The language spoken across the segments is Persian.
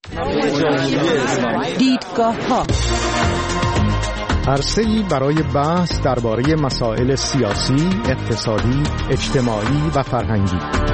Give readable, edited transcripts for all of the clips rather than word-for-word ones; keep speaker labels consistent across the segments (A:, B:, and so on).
A: دیدگاه‌ها
B: عرصه‌ای برای بحث درباره مسائل سیاسی، اقتصادی، اجتماعی و فرهنگی.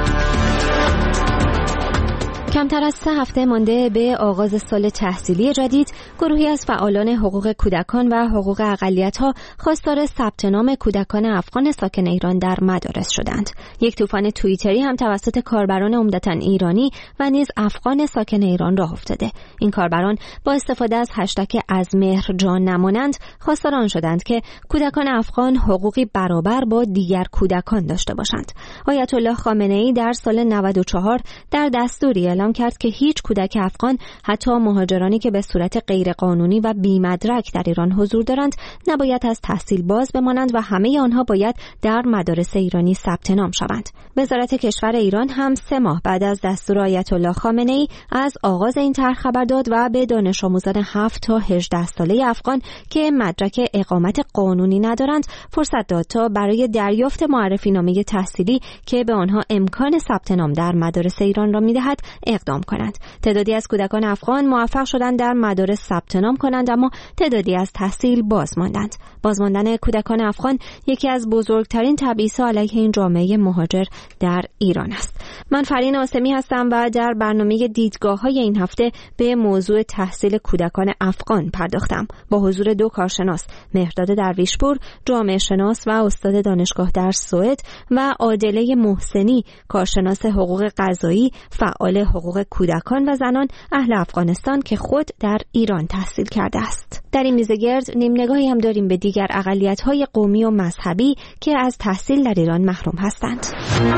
C: کمتر از 3 هفته مانده به آغاز سال تحصیلی جدید، گروهی از فعالان حقوق کودکان و حقوق اقلیت‌ها خواستار ثبت نام کودکان افغان ساکن ایران در مدارس شدند. یک طوفان توییتری هم توسط کاربران عمدتاً ایرانی و نیز افغان ساکن ایران راه افتاده. این کاربران با استفاده از هشتگ از مهر جان نمانند خواستار آن شدند که کودکان افغان حقوقی برابر با دیگر کودکان داشته باشند. آیت الله خامنه‌ای در سال 94 در دستوری اعلام کرد که هیچ کودک افغان، حتی مهاجرانی که به صورت غیرقانونی و بی‌مدرک در ایران حضور دارند، نباید از تحصیل باز بمانند و همه آنها باید در مدارس ایرانی ثبت نام شوند. وزارت کشور ایران هم 3 ماه بعد از دستور آیت الله خامنه‌ای از آغاز این طرح خبر داد و به دانش آموزان 7 تا 18 ساله افغان که مدرک اقامت قانونی ندارند فرصت داد تا برای دریافت معرفی نامه تحصیلی که به آنها امکان ثبت نام در مدارس ایران را می‌دهد اقدام کنند. تعدادی از کودکان افغان موفق شدند در مدارس ثبت نام کنند، اما تعدادی از تحصیل باز ماندند. بازماندن کودکان افغان یکی از بزرگترین تبعیض‌ها علیه این جامعه مهاجر در ایران است. من فرین آسمی هستم و در برنامه دیدگاه‌های این هفته به موضوع تحصیل کودکان افغان پرداختم با حضور 2 کارشناس، مهرداد درویشپور، جامعه شناس و استاد دانشگاه در سوئد، و عادله محسنی، کارشناس حقوق قضایی، فعال حقوق کودکان و زنان اهل افغانستان که خود در ایران تحصیل کرده است. در این میزگرد نیم نگاهی هم داریم به دیگر اقلیت‌های قومی و مذهبی که از تحصیل در ایران محروم هستند.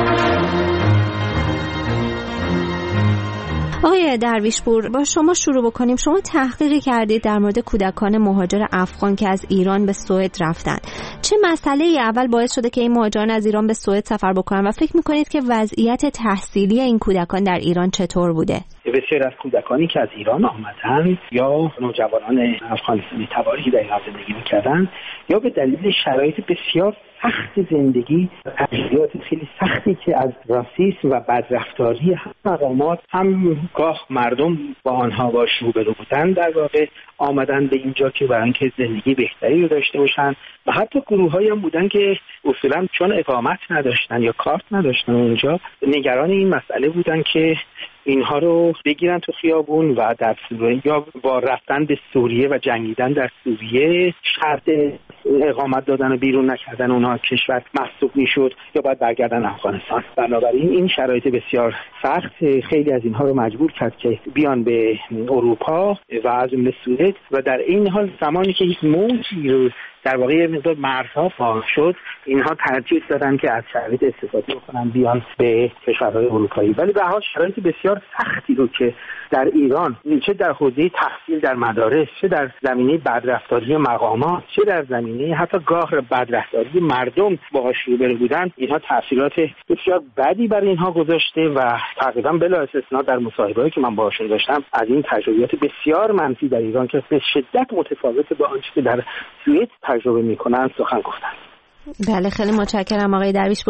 C: آقای درویشپور، با شما شروع بکنیم. شما تحقیقی کردید در مورد کودکان مهاجر افغان که از ایران به سوئد رفتن. چه مسئله‌ای اول باعث شده که این مهاجران از ایران به سوئد سفر بکنن و فکر می‌کنید که وضعیت تحصیلی این کودکان در ایران چطور بوده؟
D: بسیاری از کودکانی که از ایران آمدند یا نوجوانان افغانستانی تباری در ایران زندگی می‌کردند یا به دلیل شرایط بسیار سخت زندگی و تجربیات خیلی سختی که از راسیسم و بدرفتاری هم مقامات هم گاه مردم با آنها روبرو بودند، در واقع آمدن به اینجا که برای اینکه زندگی بهتری رو داشته باشن و حتی گروه‌هایی هم بودن که اصولا چون اقامت نداشتن یا کارت نداشتن اونجا نگران این مسئله بودن که اینها رو بگیرن تو خیابون و در سوریه یا با رفتن به سوریه و جنگیدن در سوریه شرط اقامت دادن و بیرون نکردن اونها کشور محسوب میشد یا باید برگردن افغانستان. بنابراین این شرایط بسیار سخت خیلی از اینها رو مجبور کرد که بیان به اروپا و از جمله سوئد و در این حال زمانی که هیچ موجی رو در واقع یه مقدار مرزها باز شد، اینها ترجیح دادن که از شرایط استفاده بکنن بیان به کشورهای اروپایی. ولی به هر حال شرایط بسیار سختی رو که در ایران چه در حوزه تحصیل در مدارس، چه در زمینه بدرفتاری مقامات، چه در زمینه حتی گاه بدرفتاری مردم باهاش روبرو بودن، اینها تاثیرات بسیار بدی بر اینها گذاشته و تقریبا بلا استثنا در مصاحبه‌ای که من باهاشون داشتم از این تجربیات بسیار منفی در ایران که به شدت متفاوت با آنچه که در سوئد تجربه میکنن سخن گفتن.
C: بله، خیلی متشکرم آقای درویشپور.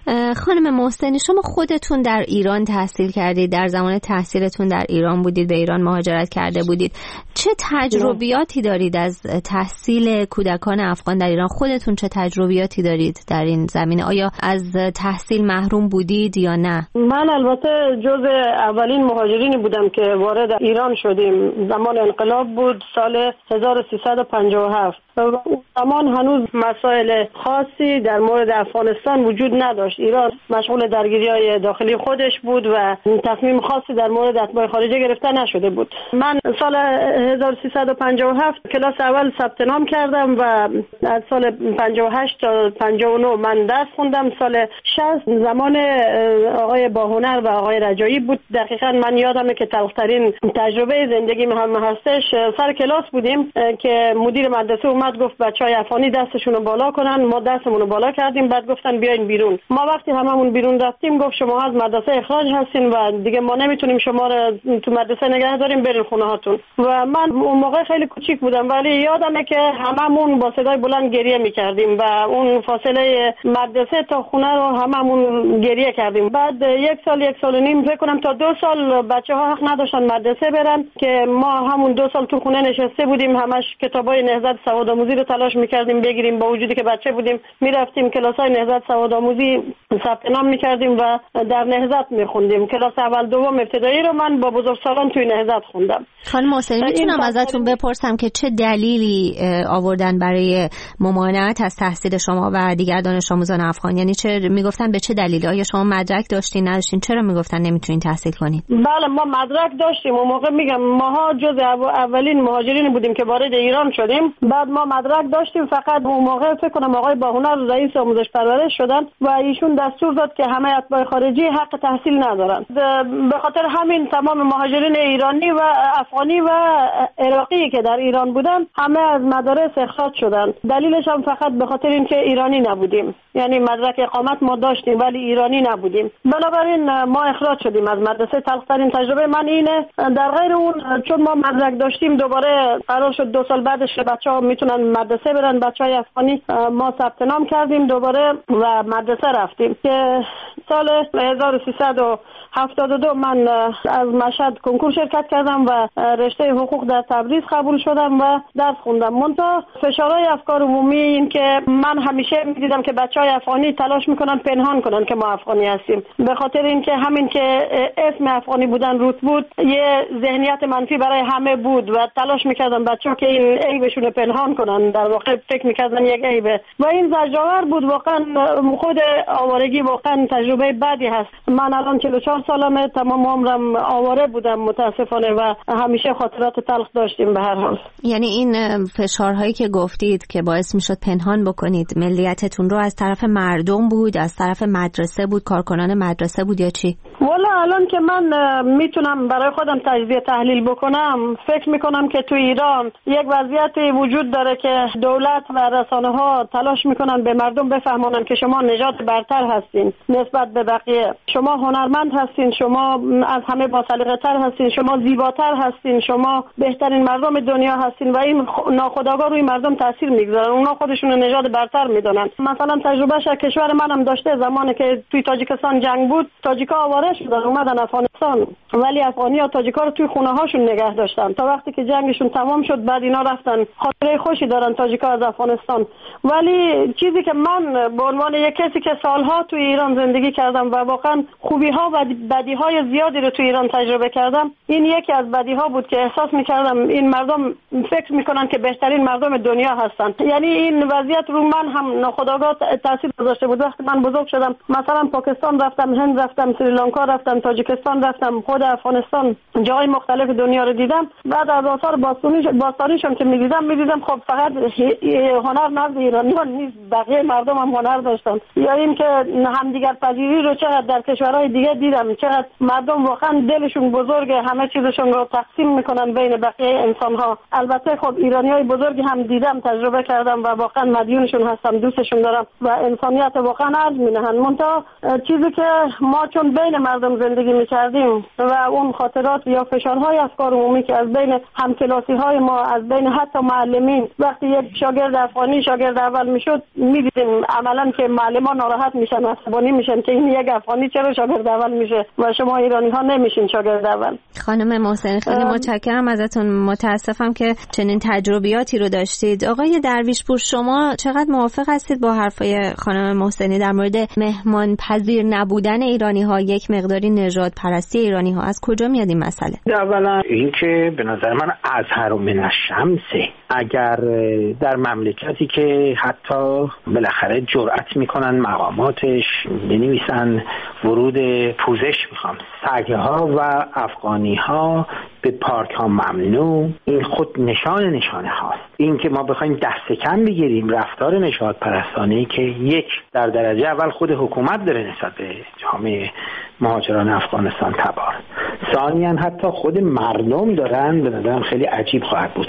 C: خانم محسنی، شما خودتون در ایران تحصیل کردید، در زمان تحصیلتون در ایران بودید، به ایران مهاجرت کرده بودید. چه تجربیاتی دارید از تحصیل کودکان افغان در ایران؟ خودتون چه تجربیاتی دارید در این زمینه؟ آیا از تحصیل محروم بودید یا نه؟
E: من البته جز اولین مهاجرینی بودم که وارد ایران شدیم. زمان انقلاب بود، سال 1357. اون زمان هنوز مسائل خاصی در مورد افغانستان وجود نداشت. ایران مشغول درگیری‌های داخلی خودش بود و تصمیم خاصی در مورد اتباع خارجه گرفته نشده بود. من سال 1357 کلاس اول ثبت نام کردم و از سال 58 تا 59 من درس خوندم. سال 60 زمان آقای باهنر و آقای رجایی بود. دقیقاً من یادمه که تلخترین تجربه زندگی هم هستش. سر کلاس بودیم که مدیر مدرسه اومد اومد گفت بچهای افغانی دستشون رو بالا کنن. ما دستمون رو بالا کردیم، بعد گفتن بیاین بیرون. ما وقتی هممون بیرون رفتیم گفت شما از مدرسه اخراج هستین و دیگه ما نمیتونیم شما رو تو مدرسه نگه داریم، برین خونه هاتون. و من اون موقع خیلی کوچیک بودم ولی یادمه که هممون با صدای بلند گریه میکردیم و اون فاصله مدرسه تا خونه رو هممون گریه کردیم. بعد یک سال و نیم فکر کنم تا 2 سال بچه‌ها حق نداشتن مدرسه برن که ما همون 2 سال تو خونه نشسته بودیم، همش کتابای نهضت سوادآموزی رو تلاش میکردیم بگیریم. با وجودی که بچه بودیم میرفتیم کلاسای نهضت سوادآموزی ثبت نام میکردیم و در نهضت میخوندیم. کلاس اول دوم ابتدایی رو من با بزرگسالان توی نهضت خوندم.
C: خانم محسنی میتونم ازتون بپرسم که چه دلیلی آوردن برای ممانعت از تحصیل شما و دیگر دانش آموزان افغان؟ یعنی چه میگفتن، به چه دلیلی؟ آیا شما مدرک داشتین نداشتین؟ چرا میگفتن نمیتونین تحصیل کنین؟
E: بله ما مدرک داشتیم. اون موقع میگم ماها جز اولین مهاجرین بودیم که وارد ایران شدیم. بعد ما مدرک داشتیم، فقط اون موقع فکر کنم آقای باهنر رئیس آموزش پرورش شدن و ایشون دستور داد که همه اتباع خارجی حق تحصیل ندارن. به خاطر همین تمام مهاجرین ایرانی و افغانی و عراقی که در ایران بودن همه از مدارس اخراج شدن. دلیلش هم فقط به خاطر اینکه ایرانی نبودیم، یعنی مدرک اقامت ما داشتیم ولی ایرانی نبودیم. بنابراین ما اخراج شدیم از مدرسه. تلخترین تجربه من اینه. در غیر اون چون ما مدرک داشتیم دوباره قرار شد 2 سال بعدش بچه‌ها میتونن مدرسه برن، بچه‌های افغانی. ما ثبت نام کردیم دوباره و مدرسه رفتیم که سال 1372 من از مشهد کنکور شرکت کردم و رشته حقوق در تبریز قبول شدم و درس خوندم. منتها فشارهای افکار عمومی این که من همیشه می‌دیدم که بچه‌های افغانی تلاش میکنن پنهان کنن که ما افغانی هستیم، به خاطر اینکه همین که اسم افغانی بودن روت بود یه ذهنیت منفی برای همه بود و تلاش میکردن بچه‌ها که این عیبشون رو پنهان کنن. در واقع فکر میکردن یک عیبه و این زجرآور بود. واقعا خود آوارگی واقعا تجربه بدی هست. من الان 44 سالمه، تمام عمرم آواره بودم متاسفانه و همیشه خاطرات تلخ داشتیم. به هر حال
C: یعنی این فشارهایی که گفتید که باعث میشد پنهان بکنید ملیتتون رو، از طرف مردم بود، از طرف مدرسه بود، کارکنان مدرسه بود یا چی؟
E: والا الان که من میتونم برای خودم تجزیه تحلیل بکنم، فکر میکنم که تو ایران یک وضعیتی وجود داره که دولت و رسانه ها تلاش میکنن به مردم بفهمونن که شما نژاد برتر هستین نسبت به بقیه، شما هنرمند هستین، شما از همه با سلیقه تر هستین، شما زیباتر هستین، شما بهترین مردم دنیا هستین و این ناخودآگاه روی مردم تاثیر میگذارن. اونا خودشون رو نژاد برتر میدونن. مثلا تجربهش کشور منم داشته. زمانی که توی تاجیکستان جنگ بود تاجیکا آواره شدن اومدن افغانستان، ولی افغانی‌ها تاجیکا رو توی خونه هاشون نگه داشتن تا وقتی که جنگشون تمام شد. بعد اینا رفتن. خاطره خوشی دارن تاجیکا از افغانستان. ولی چیزی که من به عنوان یک کسی که سالها توی ایران زندگی کردم و واقعا خوبی‌ها و بدی‌های زیادی رو توی ایران تجربه کردم، این یکی از بدی‌ها بود که احساس می‌کردم این مردم فکر می‌کنن که بهترین مردم دنیا هستن. یعنی این وضعیت رو من هم ناخودآگاه تاثیر گذاشته بود. وقتی من بزرگ شدم مثلا پاکستان رفتم، هند رفتم، سریلانکا رفتم، تاجیکستان رفتم، خود افغانستان، جای مختلف دنیا رو دیدم. بعد از آثار باستانیشون که می‌دیدم خب فقط هنر نزد ایرانیان نیست، بقیه مردم هم هنر داشتن. یا این که همدیگر پذیری رو چقدر در کشورهای دیگه دیدم، چقدر مردم واقعا دلشون بزرگه، همه چیزشون رو تقسیم میکنن بین بقیه انسان‌ها. البته خب ایرانیای بزرگی هم دیدم، تجربه کردم و واقعا مدیونشون هستم، دوستشون دارم و انسانیت واقعا ارج می‌نهن. منتها چیزی که ما چون بین مردم زندگی می‌کردیم و اون خاطرات یا فشارهای افکار عمومی که از بین همکلاسی‌های ما، از بین حتی معلمین، وقتی یک شاگرد افغانی شاگرد اول میشد می‌دیدیم عملاً که معلمان ناراحت میشن، عصبانی میشن که این یک افغانی چرا شاگرد اول میشه و شما ایرانی‌ها نمیشین شاگرد اول.
C: خانم محسنی خیلی متشکرم ازتون. متاسفم که چنین تجربیاتی رو داشتید. آقای درویشپور شما چقدر موافق هستید با حرفای خانم محسنی در مورد مهمان پذیر نبودن ایرانی‌ها، یک مقداری نژاد پرستی ایرانی‌ها؟ از کجا میاد این مسئله؟
D: اولا اینکه به نظر من ازهر من الشمس، اگر در مملکتی که حتی بالاخره جرأت میکنن مقاماتش بنویسن ورود پوزش میخوام، سگ‌ها و افغانی‌ها به پارک ها ممنوع، این خود نشانه هاست. این که ما بخوایم دست کم بگیریم رفتار نژاد پرستانه‌ای که یک در درجه اول خود حکومت داره نسبت به جامعه مهاجران افغانستان تبار، ثانیاً حتی خود مردم دارن، به نظرم خیلی عجیب خواهد بود.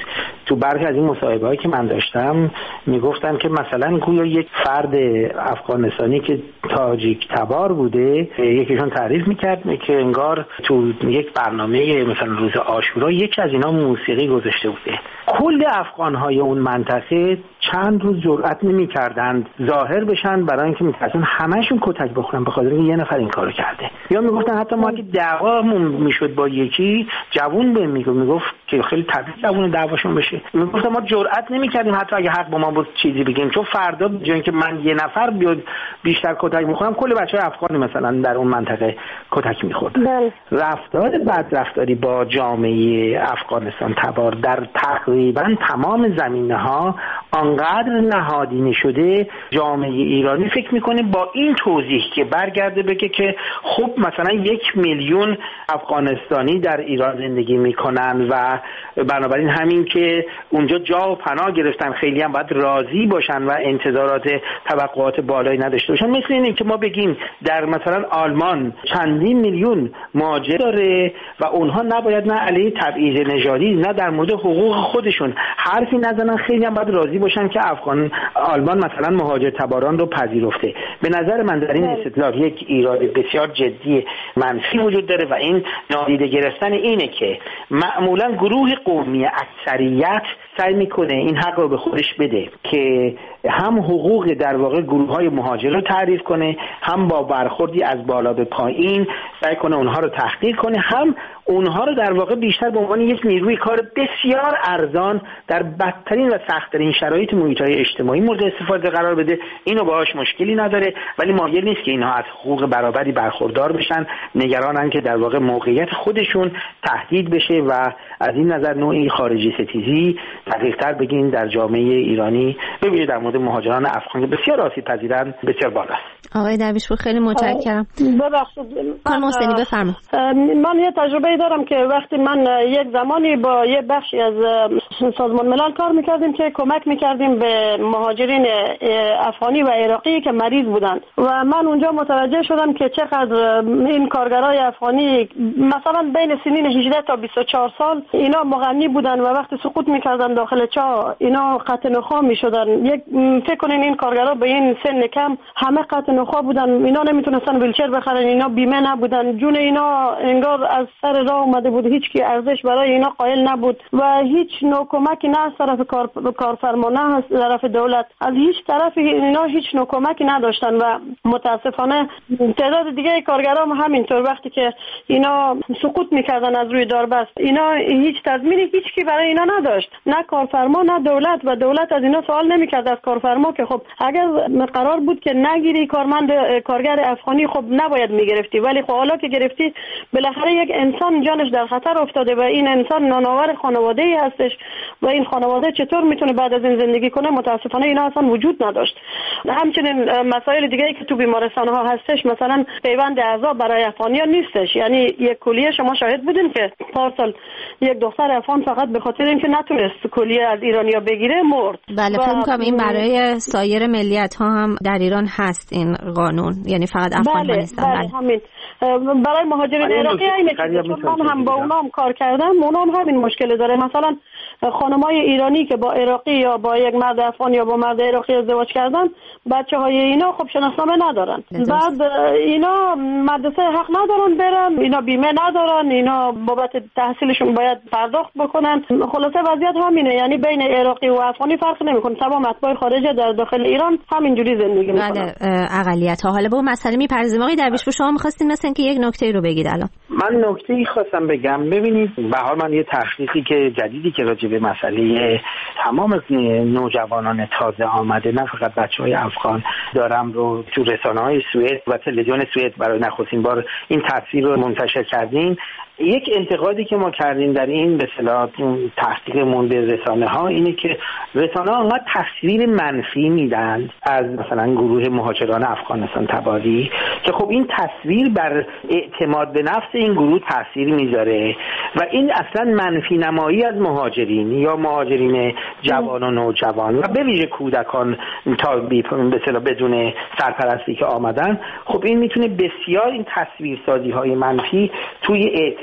D: تو برخی از این مصاحبه‌هایی که من داشتم میگفتن که مثلا گویا یک فرد افغانستانی که تاجیک تبار بوده، یکیشون تعریف میکرد که انگار تو یک برنامه مثلا روز عاشورا یکی از اینا موسیقی گذاشته بوده. کل افغان‌های اون منطقه چند روز جرئت نمی‌کردند ظاهر بشن برای اینکه می‌ترسن همه‌شون کتک بخورن به خاطر اینکه یه نفر این کارو کرده. یا میگفتن حتی ما که دعوامون میشد با یکی جوون بهم میگفت که خیلی طبیعی جوون دعواشون بشه، میگفتن ما جرئت نمی‌کردیم حتی اگه حق با ما بود چیزی بگیم، چون فردا جای اینکه من یه نفر بیاد بیشتر کتک می‌خورم کل بچه‌های افغانی مثلا در اون منطقه کتک می‌خوردن. رفتار بدرفتاری با جامعه افغانستان تبار در تقریبا تمام زمینه‌ها آنقدر نهادینه شده، جامعه ایرانی فکر میکنه با این توضیح که برگرده بگه که خب مثلا 1 میلیون افغانستانی در ایران زندگی میکنن و بنابراین همین که اونجا جا و پناه گرفتن خیلی هم باید راضی باشن و انتظارات توقعات بالایی نداشته باشن. مثل اینه که ما بگیم در مثلا آلمان چندین میلیون مهاجر داره و اونها نباید نه علیه تبعیض نژادی نه در مورد حقوق خودشون حرفی نزنن، خیلی هم باید راضی باشن که آلمان مثلا مهاجر تباران رو پذیرفته. به نظر من در این استدلال یک ایراد بسیار جدی منفی وجود داره و این نادیده گرفتن اینه که معمولا گروه قومی اکثریت سعی میکنه این حق رو به خودش بده که هم حقوق در واقع گروه‌های مهاجر رو تعریف کنه، هم با برخوردی از بالا به پایین سعی کنه اونها رو تحقیر کنه، هم اونها رو در واقع بیشتر به عنوان یک نیروی کار بسیار ارزان در بدترین و سخت‌ترین شرایط محیط‌های اجتماعی مورد استفاده قرار بده. اینو باهاش مشکلی نداره، ولی مایل نیست که اینها از حقوق برابری برخوردار بشن، نگرانن که در واقع موقعیت خودشون تهدید بشه و از این نظر نوعی خارجی ستیزی دقیق‌تر بگین در جامعه ایرانی ببینید در مورد مهاجران افغان که بسیار آسیب‌پذیرن بسیار بالاست.
C: آقای درویشپور خیلی متشکرم.
E: ببخشید
C: خانم محسنی بفرمایید.
E: من یه تجربه دارم که وقتی من یک زمانی با یه بخشی از سازمان ملل کار میکردیم که کمک میکردیم به مهاجرین افغانی و عراقی که مریض بودن و من اونجا متوجه شدم که چقدر این کارگرای افغانی مثلا بین سنین 18 تا 24 سال اینا مغنی بودن و وقتی سقوط میکردن داخل چاه اینا قطع نخا میشدن. یک فکر کنین این کارگرا به این سن کم همه قطع نخا بودن، اینا نمیتونستن ویلچر بخرن، اینا بیمه نبودن، جون اینا انگار از سر راه اومده بود، هیچ کی ارزش برای اینا قائل نبود و هیچ نوع کمکی نه از طرف کارفرما نه از طرف دولت، از هیچ طرف اینا هیچ نوع کمکی نداشتن و متاسفانه تعداد دیگه کارگرام همینطور وقتی که اینا سقوط میکردن از روی داربست اینا هیچ تضمینی هیچ کی برای اینا نداشت، نه کارفرما نه دولت و دولت از اینا سوال نمیکرد از کارفرما که خب اگر قرار بود که نگیری کارگر افغانی خب نباید میگرفتی، ولی خب حالا که گرفتی بالاخره یک انسان جانش در خطر افتاده و این انسان نانآور خانواده‌ای هستش و این خانواده چطور میتونه بعد از این زندگی کنه؟ متاسفانه اینا اصلا وجود نداشت. همچنین مسائل دیگه‌ای که تو بیمارستان‌ها هستش مثلا پیوند اعضا برای افغانی‌ها نیستش، یعنی یک کلیه شما شاهد بودین که پارسال یک دختر افغان فقط به خاطر اینکه نتونست کلیه از ایرانی‌ها بگیره مرد.
C: بله فکر می‌کنم این برای سایر ملیت‌ها هم در ایران هست این قانون، یعنی فقط افغان‌ها نیستن.
E: بله همین برای مهاجرین عراقی اینه که من هم با اونام کار کردم، اونام همین مشکل داره. مثلا خانمای ایرانی که با عراقی یا با یک مرد افغان یا با مرد عراقی ازدواج کردن بچه‌های اینا خب شناسنامه ندارن، بعد اینا مدرسه حق ندارن برن، اینا بیمه ندارن، اینا بابت تحصیلشون باید پرداخت بکنن. خلاصه وضعیت همینه، یعنی بین عراقی و افغانی فرق نمیکنه، تمام اتباع خارجه در داخل ایران همینجوری زندگی میکنن.
C: بله اقلیت‌ها. حالا به اون مسئله میپردازیم. آقای درویشپور شما می‌خواستین مثلا که یک نکته رو بگید الان.
D: من نکته‌ای خواستم بگم. ببینید به هر حال من یه تحقیقی که جدیدی که راجع به مسئله تمام نوجوانان تازه آمده نه فقط بچه‌های افغان دارم رو تو رسانه‌های سوئد و تلویزیون سوئد برای نخستین بار این تصویر رو منتشر کردیم. یک انتقادی که ما کردیم در این به اصطلاح تحقیقمون به رسانه‌ها اینه که رسانه‌ها انقدر تصویر منفی میدن از مثلا گروه مهاجران افغانستان تباری که خب این تصویر بر اعتماد به نفس این گروه تاثیر میذاره و این اصلا منفی نمایی از مهاجرین یا مهاجرین جوان و نوجوان و به ویژه کودکان تا به اصطلاح بدون سرپرستی که آمدن، خب این میتونه بسیار این تصویرسازی‌های منفی توی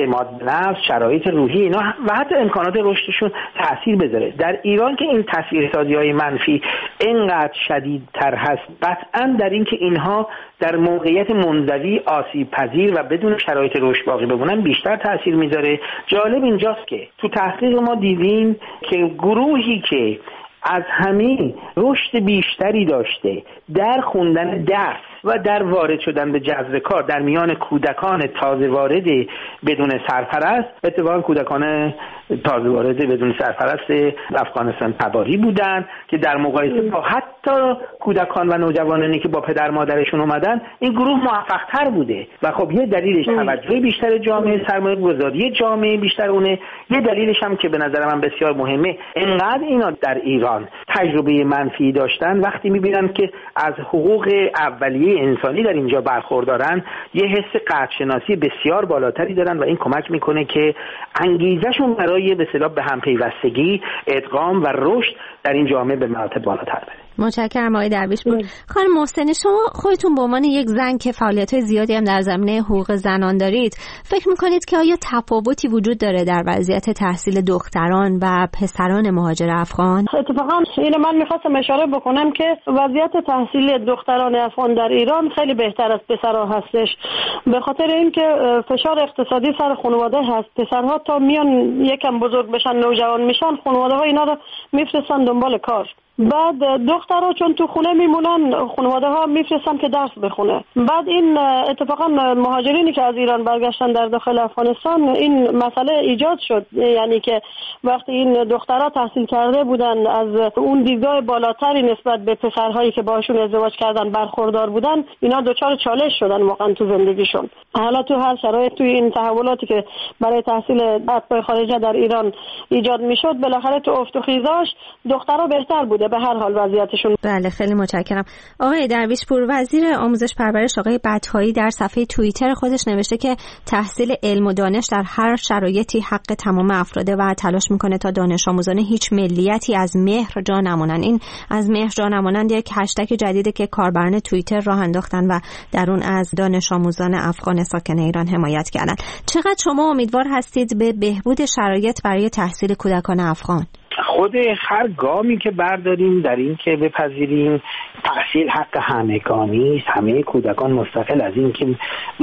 D: اعتماد به نفس، شرایط روحی اینا و حتی امکانات رشدشون تاثیر بذاره. در ایران که این تاثیرسازی‌های منفی اینقدر شدیدتر هست، قطعاً در این که اینها در موقعیت منزوی، آسیب پذیر و بدون شرایط رشد باقی بمونن بیشتر تاثیر میذاره. جالب اینجاست که تو تحقیق ما دیدیم که گروهی که از همین رشد بیشتری داشته در خوندن درس و در وارد شدن به جذب کار در میان کودکان تازه وارد بدون سرپرست، اتفاقا کودکان تازه وارد بدون سرپرست افغانستان تباری بودن که در مقایسه با حتی کودکان و نوجوانانی که با پدر مادرشون اومدن این گروه موفق‌تر بوده و خب یه دلیلش توجه بیشتر جامعه، سرمایه‌گذاری جامعه بیشتر اونه. یه دلیلش هم که به نظر من بسیار مهمه، اینقدر اینا در ایران تجربه منفی داشتن، وقتی می‌بینن که از حقوق اولیه انسانی در اینجا برخوردارن یه حس قدرشناسی بسیار بالاتری دارن و این کمک میکنه که انگیزشون برای به اصطلاح به هم پیوستگی، ادغام و رشد در این جامعه به مراتب بالاتر بره.
C: متشکرم آقای درویش پور. خانم محسنی، شما خودتون به عنوان یک زن که فعالیت‌های زیادی هم در زمینه حقوق زنان دارید، فکر می‌کنید که آیا تفاوتی وجود داره در وضعیت تحصیل دختران و پسران مهاجر افغان؟
E: اتفاقا اینو من می‌خواستم اشاره بکنم که وضعیت تحصیل دختران افغان در ایران خیلی بهتر از پسرها هستش، به خاطر اینکه فشار اقتصادی سر خانواده هست. پسرها تا میان یکم بزرگ بشن، نوجوان میشن، خانواده‌ها اینا رو میفرستن دنبال کار. بعد دخترها چون تو خونه میمونن، خانواده ها میفرستن که درس بخونه. بعد این اتفاقا مهاجرینی که از ایران برگشتن در داخل افغانستان این مسئله ایجاد شد، یعنی که وقتی این دخترها تحصیل کرده بودن از اون دیدگاه بالاتری نسبت به پسرهایی که باشون ازدواج کردن برخوردار بودن، اینا دچار چالش شدن واقعا تو زندگیشون. حالا تو هر شرایط توی این تحولاتی که برای تحصیل اتباع خارجه در ایران ایجاد میشد، بالاخره تو افت و خیزاش دخترها بهتر بود به هر حال وضعیتشون.
C: بله، خیلی متشکرم. آقای درویش پور، وزیر آموزش پرورش آقای بطحایی در صفحه توییتر خودش نوشته که تحصیل علم و دانش در هر شرایطی حق تمام افراده و تلاش میکنه تا دانش آموزان هیچ ملیتی از مهر جا نمونن. این از مهر جا نمونن یک هشتگ جدیده که کاربران توییتر راه انداختن و در اون از دانش آموزان افغان ساکن ایران حمایت کردن. چقدر شما امیدوار هستید به بهبود شرایط برای تحصیل کودکان افغان؟
D: خود هر گامی که برداریم در این که بپذیریم تحصیل حق همگانی است، همه کودکان مستقل از این که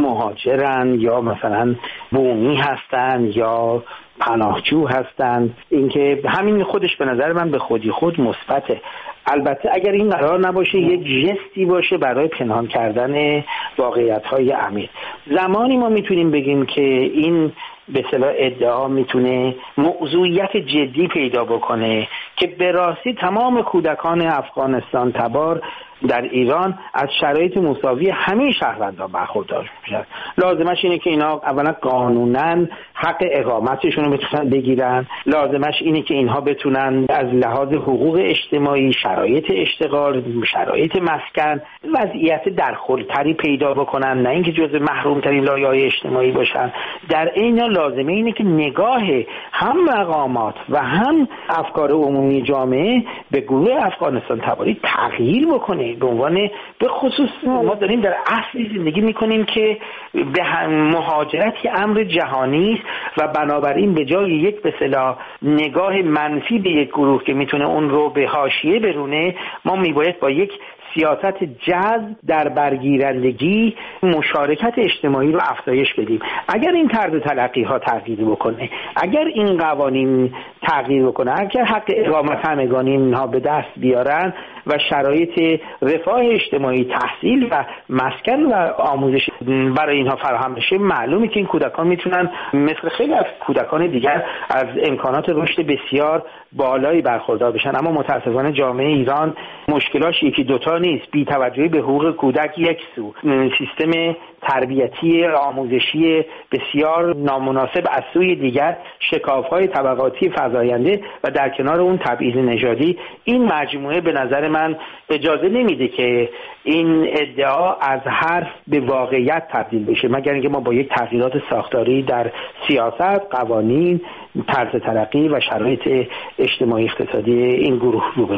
D: مهاجرن یا مثلا بومی هستن یا پناهجو هستن، اینکه همین خودش به نظر من به خودی خود مثبته. البته اگر این قرار نباشه یک جستی باشه برای پنهان کردن واقعیت‌های عمیق. زمانی ما میتونیم بگیم که این به اصطلاح ادعا میتونه موضوعیت جدی پیدا بکنه که به راستی تمام کودکان افغانستان تبار در ایران از شرایط مساوی همه شهروندان برخوردار میشن. لازمش اینه که اینا اولا قانونا حق اقامتشون رو بتونن بگیرن، لازمش اینه که اینها بتونن از لحاظ حقوق اجتماعی، شرایط اشتغال، شرایط مسکن وضعیت درخورتری پیدا بکنن، نه اینکه جزء محروم ترین لایه‌های اجتماعی باشن. در این حال لازمه اینه که نگاه هم مقامات و هم افکار عمومی جامعه به گروه افغانستان تباری تغییر بکنه. به عنوان به خصوص ما داریم در عصری زندگی میکنیم که به مهاجرت امر جهانی است و بنابراین به جای یک به اصطلاح نگاه منفی به یک گروه که میتونه اون رو به حاشیه برونه، ما میباید با یک سیاست جذب در برگیرندگی مشارکت اجتماعی رو افزایش بدیم. اگر این طرز تلقی ها تغییر بکنه، اگر این قوانین تغییر بکنه، اگر حق اقامت همگانی اینها به دست بیارن و شرایط رفاه اجتماعی، تحصیل و مسکن و آموزش برای اینها فراهم بشه، معلومه که این کودکان میتونن مثل خیلی از کودکان دیگر از امکانات رشد بسیار بالایی برخوردار بشن. اما متاسفانه جامعه ایران مشکلاش یکی دوتا نیست. بی توجهی به حقوق کودک یک سو، سیستم تربیتی آموزشی بسیار نامناسب از سوی دیگر، شکاف‌های طبقاتی فزاینده و در کنار اون تبعیض نژادی، این مجموعه به نظر من اجازه نمیده که این ادعا از حرف به واقعیت تبدیل بشه، مگر اینکه ما با یک تغییرات ساختاری در سیاست، قوانین، طرز ترقی و شرایط اجتماعی اقتصادی این گروه روبرو باشیم.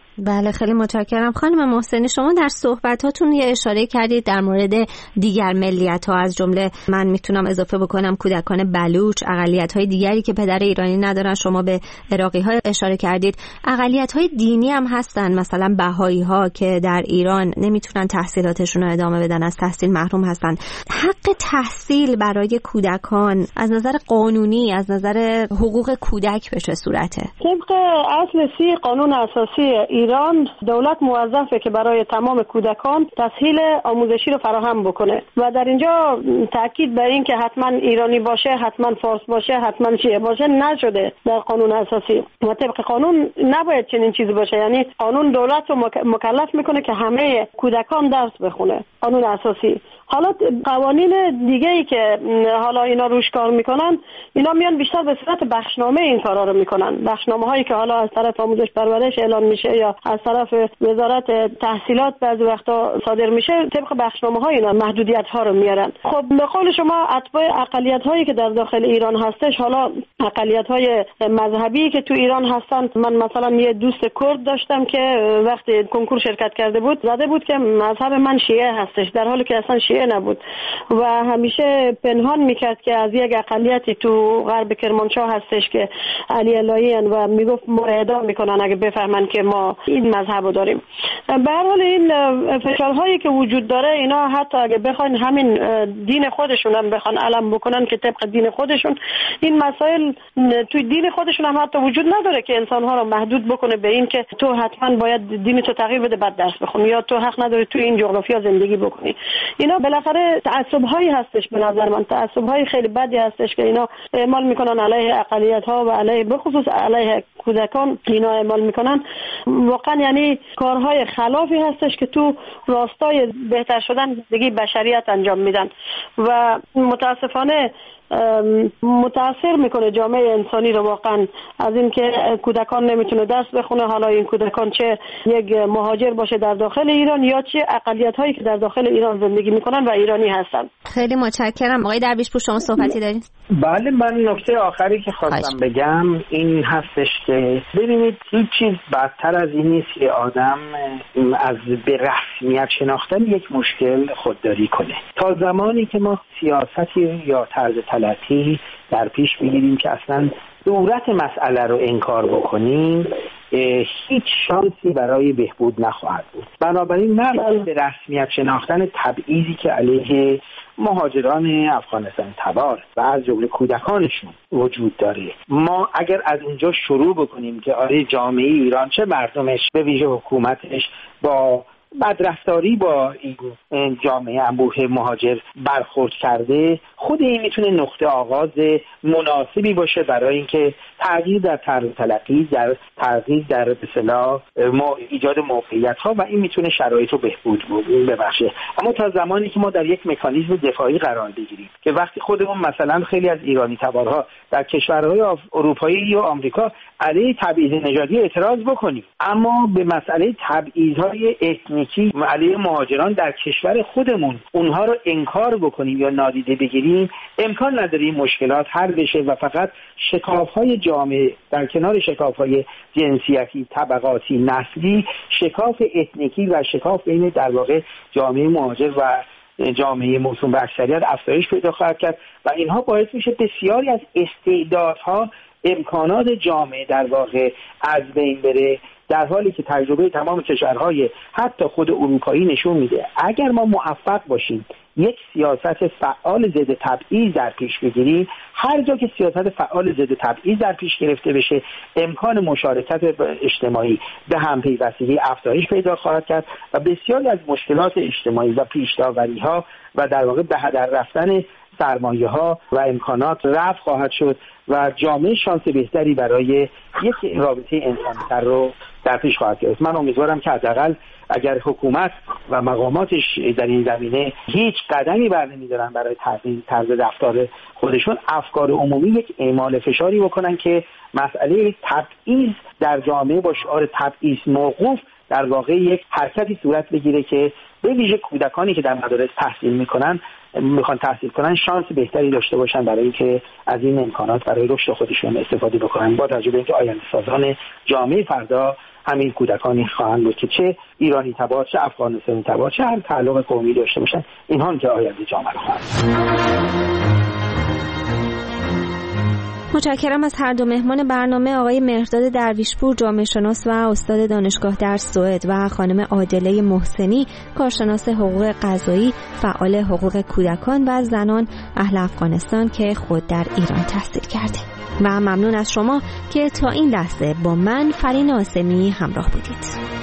C: بله خیلی متشکرم. خانم محسنی، شما در صحبتاتون یه اشاره کردید در مورد دیگر ملیت‌ها، از جمله من میتونم اضافه بکنم کودکان بلوچ، اقلیت‌های دیگری که پدر ایرانی ندارن. شما به عراقی‌ها اشاره کردید. اقلیت‌های دینی هم هستن، مثلا بهائی‌ها که در ایران نمیتونن تحصیلاتشون رو ادامه بدن، از تحصیل محروم هستن. حق تحصیل برای کودکان از نظر قانونی، از نظر حقوق کودک به چه صورته؟
E: طبق اصل 30 قانون اساسی ایران، دولت موظفه که برای تمام کودکان تسهیل آموزشی رو فراهم بکنه و در اینجا تاکید بر این که حتما ایرانی باشه، حتما فارس باشه، حتما شیعه باشه نشده در قانون اساسی و طبق قانون نباید چنین چیزی باشه. یعنی قانون دولت رو مکلف میکنه که همه کودکان درس بخونه، قانون اساسی. حالا قوانین دیگه ای که حالا اینا روش کار میکنن، اینا میان بیشتر به صورت بخشنامه این کارا رو میکنن. بخشنامه هایی که حالا از طرف آموزش پرورش اعلان میشه یا از طرف وزارت تحصیلات بعضی وقتا صادر میشه، طبق بخشنامه ها اینا محدودیت ها رو میارن. خب به قول شما اتباع اقلیت هایی که در داخل ایران هستش، حالا اقلیت های مذهبی که تو ایران هستن، من مثلا یه دوست کرد داشتم که وقتی کنکور شرکت کرده بود زده بود که مذهب من شیعه هستش، در حالی که اصلا شیعه نبود و همیشه پنهان میکرد که از یک اقلیتی تو غرب کرمانشاه هستش که علی اللهیان و میگفت ما رو اعدام میکنن اگه بفهمن که ما این مذهب رو داریم. به هر حال این فشارهایی که وجود داره، اینا حتی اگه بخواین همین دین خودشون هم بخوان علم بکنن که طبق دین خودشون، این مسائل توی دین خودشون هم حتی وجود نداره که انسانها رو محدود بکنه به این که تو حتما باید دین تو تغییر بده بعد درس بخونی یا تو حق نداری تو این جغرافیا زندگی بکنی. اینا بالاخره تعصب‌هایی هستش، به نظر من تعصب‌های خیلی بدی هستش که اینا اعمال میکنن علیه اقلیت‌ها و علیه بخصوص علیه کودکان. اینا اعمال میکنن واقعا یعنی کارهای خلافی هستش که تو راستای بهتر شدن زندگی بشریت انجام میدن و متاسفانه متاثر میکنه جامعه انسانی رو واقعا از این که کودکان نمیتونه درس بخونه. حالا این کودکان چه یک مهاجر باشه در داخل ایران یا چه اقلیت هایی که در داخل ایران زندگی میکنن و ایرانی هستن.
C: خیلی متشکرم. آقای درویشپور شما صحبتی دارید؟
D: بله، من نکته آخری که خواستم بگم این هستش که ببینید هیچ چیز بدتر از این نیست که آدم از به رسمیت شناختن یک مشکل خودداری کنه. تا زمانی که ما سیاستی یا طرز تلقی در پیش بگیریم که اصلا صورت مسئله رو انکار بکنیم، هیچ شانسی برای بهبود نخواهد بود. بنابراین نه به رسمیت شناختن تبعیضی که علیه مهاجران افغانستان تبار و از جمله کودکانشون وجود داره، ما اگر از اونجا شروع بکنیم که آره جامعه ایران چه مردمش به ویژه حکومتش با بدرفتاری با این جامعه انبوه مهاجر برخورد کرده، خود این میتونه نقطه آغاز مناسبی باشه برای اینکه تغییر در طرز تلقی، در تغییر در به اصطلاح ایجاد موقعیت ها و این میتونه شرایط رو بهبود ببخشه. اما تا زمانی که ما در یک مکانیزم دفاعی قرار بگیریم که وقتی خودمون مثلا خیلی از ایرانی تبارها در کشورهای اروپایی و آمریکا علیه تبعیض نژادی اعتراض بکنیم، اما به مسئله تبعیض‌های etniki علیه مهاجران در کشور خودمون اونها رو انکار بکنیم یا نادیده بگیریم، امکان نداره این مشکلات حل بشه و فقط شکاف‌های جامعه در کنار شکاف‌های جنسیتی، طبقاتی، نسلی، شکاف etniki و شکاف بین در واقع جامعه مهاجر و جامعه موسوم به اکثریت افزایش پیدا خواهد کرد و اینها باعث میشه بسیاری از استعدادها، امکانات جامعه در واقع از بین بره، در حالی که تجربه تمام کشورهای حتی خود اروپایی نشون میده اگر ما موفق باشیم یک سیاست فعال ضد تبعیض در پیش بگیریم، هر جا که سیاست فعال ضد تبعیض در پیش گرفته بشه امکان مشارکت اجتماعی به همپیوستگی افزایش پیدا خواهد کرد و بسیاری از مشکلات اجتماعی و پیش‌داوری‌ها و در واقع به هدر رفتن سرمایه‌ها و امکانات رفع خواهد شد و جامعه شانس بهتری برای یک رابطه انسانی‌تر رو در پیش خواهد گرفت. من امیدوارم که حداقل اگر حکومت و مقاماتش در این زمینه هیچ قدمی برنمی‌دارن برای تغییر طرز رفتار خودشون، افکار عمومی یک اعمال فشاری بکنن که مسئله تبعیض در جامعه با شعار تبعیض موقوف در واقع یک حرکتی صورت بگیره که به ویژه کودکانی که در مدارس میخوان تحصیل کنن شانس بهتری داشته باشن برای اینکه از این امکانات برای رشد خودشون استفاده بکنن، با توجه به اینکه آینده سازان جامعه فردا همین کودکانی خواهند بود که چه ایرانی تبار، چه افغانستانی تبار، چه هر تعلق قومی داشته باشن. اینها که آینده جامعه خواهند.
C: متشکرم از هر دو مهمان برنامه، آقای مهرداد درویشپور، جامعه شناس و استاد دانشگاه در سوئد، و خانم عادله محسنی، کارشناس حقوق قضایی، فعال حقوق کودکان و زنان اهل افغانستان که خود در ایران تحصیل کرده. و ممنون از شما که تا این لحظه با من فرین آسمی همراه بودید.